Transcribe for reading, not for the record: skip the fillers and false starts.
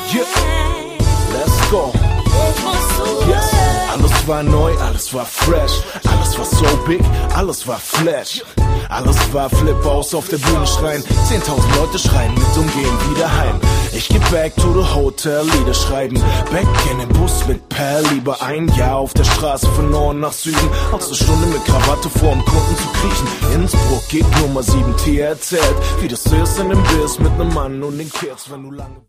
Yeah, let's go. Yes, alles war neu, alles war fresh, alles war so big, alles war Flash. Alles war Flip aus auf der Bühne schreien, 10.000 Leute schreien mit und gehen wieder heim. Ich geh back to the hotel, Lieder schreiben, back in den Bus mit Per, lieber ein Jahr auf der Straße von Norden nach Süden, als eine Stunde mit Krawatte vorm Kunden zu kriechen. Innsbruck, Gig Nummer 7, Tier erzählt, wie das ist in dem Biss mit nem Mann und den Kids, wenn du lange